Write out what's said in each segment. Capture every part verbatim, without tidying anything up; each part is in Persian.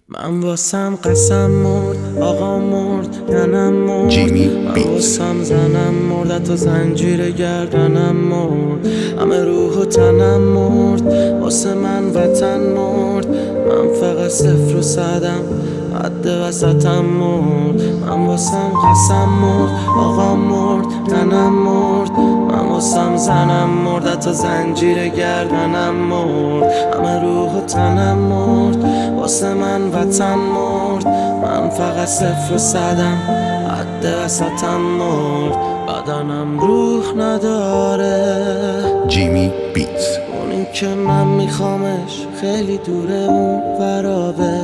من واسم قسم مرد، آقا مرد، تنم مرد. جیمی من بیت. واسم زنم مرد، تا زنجیر گردنم مرد. همه روح و تنم مرد، واسه من وطن مرد. من فقط صفر و صدم، حد وسطم مرد. من واسم قسم مرد، آقا مرد، تنم مرد. من واسم زنم مرد، تا زنجیر گردنم مرد. همه روح و تنم مرد، واسه من وطن مرد. من فقط صفر و صدم، حد وسطم مرد. بدنم روح نداره، جیمی بیت. اونی که من میخوامش خیلی دوره، اون ورابه.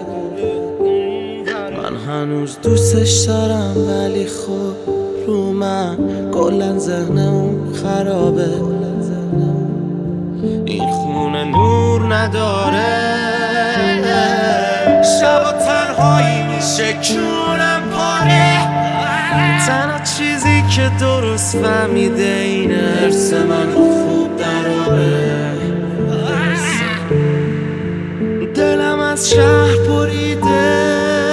من هنوز دوستش دارم ولی خب رو من کلن ذهن اون خرابه. این خونه نور نداره، شب و تنهایی میشه کونم پاره. تنها چیزی که درست فهمیده اینه حرس من خوب دراره. دلم از شهر بریده،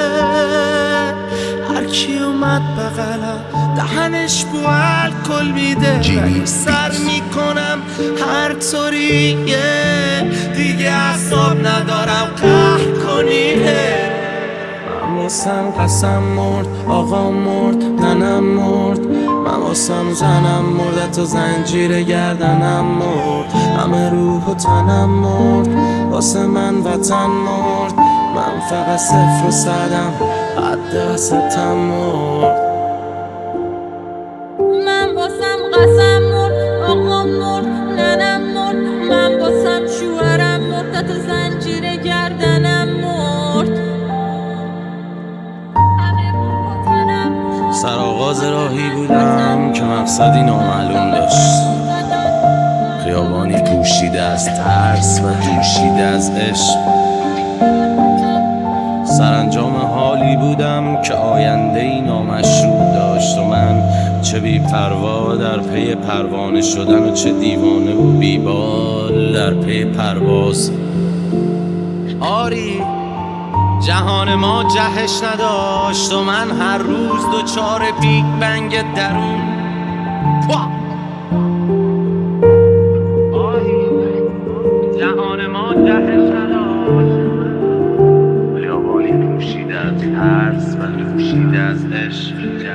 هر کی اومد بغلم دهنش بو الکل میده. ولی سر میکنم هر طوریه، دیگه اعصاب ندارم قهر کنیه. من واسم قسم مرد، آقا مرد، تنم مرد. من واسم زنم مرد، تا زنجیر گردنم مرد. همه روح و تنم مرد، واسه من وطن مرد. من فقط صفر و صدم، حد وسطم مرد. من واسم قسم مرد، آقا مرد، ننم مرد. من واسم شوهرم مرد، تا زنجیر گردنم مرد. سرآغاز راهی بودم که مقصدی نامعلوم داشت، خیابانی پوشیده از ترس و جوشیده از عشق. سرانجام حالی بودم که آینده‌ای نامشروع داشت و من چه بی پروا در پی پروانه شدن و چه دیوانه و بیبال در پی پرواز. آری جهان ما جهش نداشت و من هر روز دوچار بیگ بنگ درون. آری جهان ما جهش نداشت، خیابانی پوشیده از ترس و دوشیده از عشق.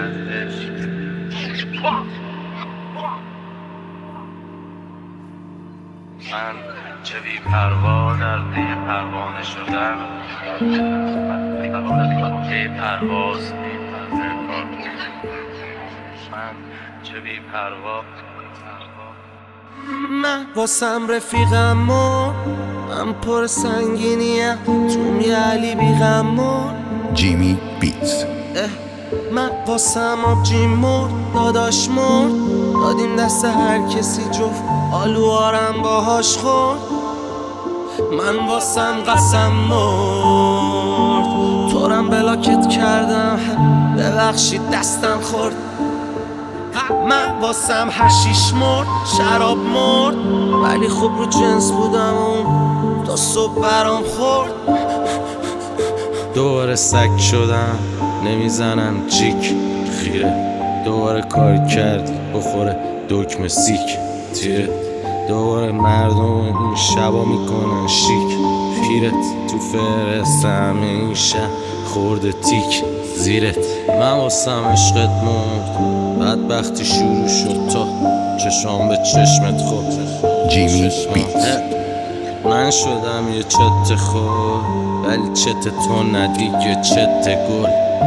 من چه بی پروا در پی پروانه شدن، پی پرواز. من چه بی پروا. من واسم رفیقم مرد، من پر سنگینیم تو میالی بیغم مرد. جیمی بیت. من واسم آبجی مرد، داداش مرد. دادیم دست هر کسی جفت آلوارم باهاش خورد. من واسم قسم مرد، تورم بلاکت کردم، ببخشید دستم خورد. من واسم حشیش مرد، شراب مرد. ولی خوب رو جنس بودم اون تا صبح برام خورد. دوباره سگ شدم، نمیزنم جیک خیره. دوباره کار کردی بخوره دکمه سیک تیره. دوباره مردم این شبا میکنن شیک پیرت. تو فرست همه این شب خورده تیک زیرت. من واسم عشقت مرد، بدبختی شروع شد تا چشام به چشمت خورد. جیمی بیت. من شدم یه چت خور، ولی چت تو ندیگه چت گل.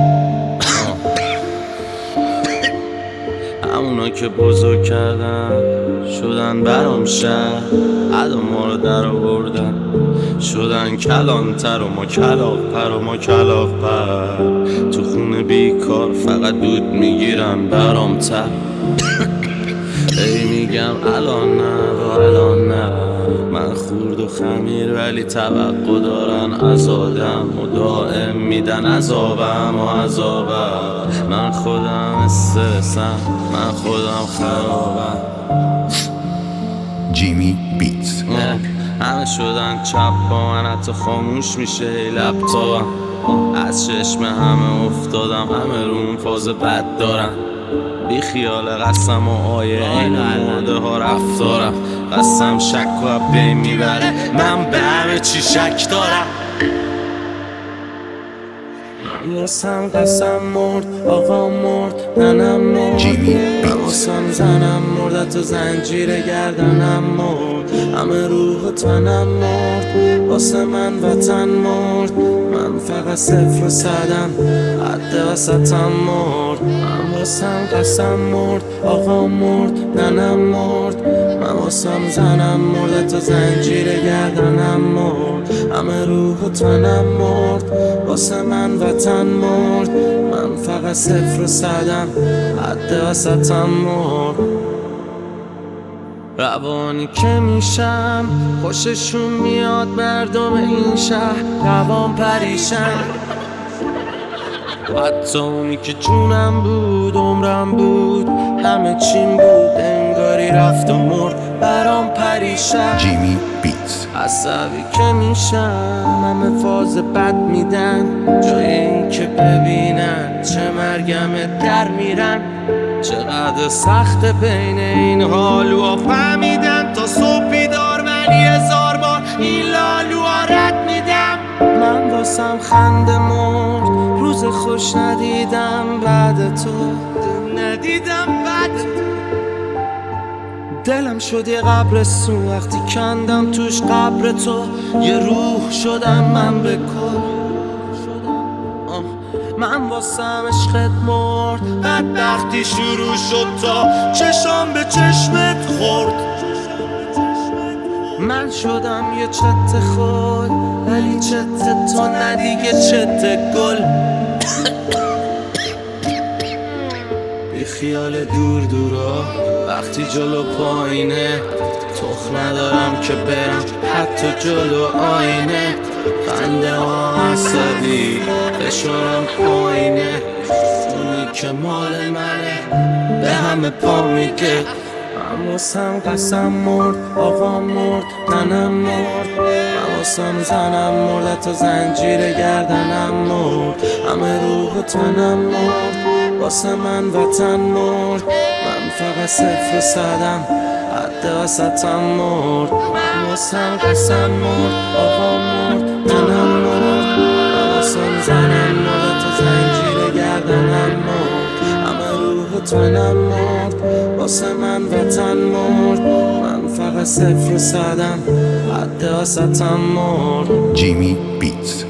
همونا که بزرگ کردن شدن برام شهر، عدا ما رو در آوردن شدن کلانتر و ما کلاف پر و ما کلاف پر. تو خونه بیکار فقط دود میگیرن برام تر. ای میگم الان نه و الان نه، من خورد و خمیر ولی توقع دارن از آدم و دائم میدن عذابم و عذابم. من خودم استرسم، من خودم خرابم. جیمی بیت. همه شدن چپ با من، حتی خاموش میشه ای لپتاپم. از چشم همه افتادم، همه روم فاز بد دارم. بی خیال قسم و آیه این مرده ها رفتارم. قسم شک و بین میبره، من به همه چی شک دارم. واسم قسم مرد، آقا مرد، ننم مرد. واسم زنم مرد، تو زنجیر گردنم مرد. همه روح و تنم مرد، واسه من وطن مرد. من فقط صفر و صدم، حد وسطم مرد. من واسم قسم مرد، آقا مرد، ننم مرد. من واسم زنم مرد، تو زنجیر گردنم مرد. همه روح و تنم مرد، واسه من وطن مرد. من فقط صفر و صدم، حد وسطم مرد. روانی که میشم خوششون میاد مردم این شهر، روان پریشن. حتی اونی که جونم بود، عمرم بود، همه چیم بود، انگاری رفت و مرد، برام پریشن. جیمی بیتس. عصبی که میشم همه فاز بد میدن، جای این که ببینن چه مرگمه در میرن. چقدر سخت بین این حالوها فهمیدن، تا صبح بیدار من یه هزار بار این لالوها رد میدم. من واسم خنده مرد، روز خوش ندیدم بعد تو، ندیدم بعد تو. دلم شد یه قبرستون وقتی کندم توش قبر تو. یه روح شدم من به کل. من واسم عشقت مرد، بدبختی شروع شد تا چشام به چشمت خورد. من شدم یه چت خود، ولی چت تو ندیگه چت گل. بی خیال دور دورا وقتی جلو پایینه، تخم ندارم که برم حتی جلو آینه. خنده ها عصبی فشارم پایینه، اونی که مال منه به همه پا میگه. من واسم قسم مرد، آقا مرد، ننم مرد. من واسم زنم مرد، تو زنجیر گردنم مرد. همه روح و تنم مرد، واسه من وطن مرد. من فقط صفر و صدم، حد وسطم مرد. من واسم قسم مرد، آقا مرد، ننم مرد. من واسم زنم مرد، تو زنجیر گردنم مرد. همه روح و تنم مرد، واسه من وطن مرد. من فقط صفر و صدم، حد وسطم مرد. جیمی بیتس.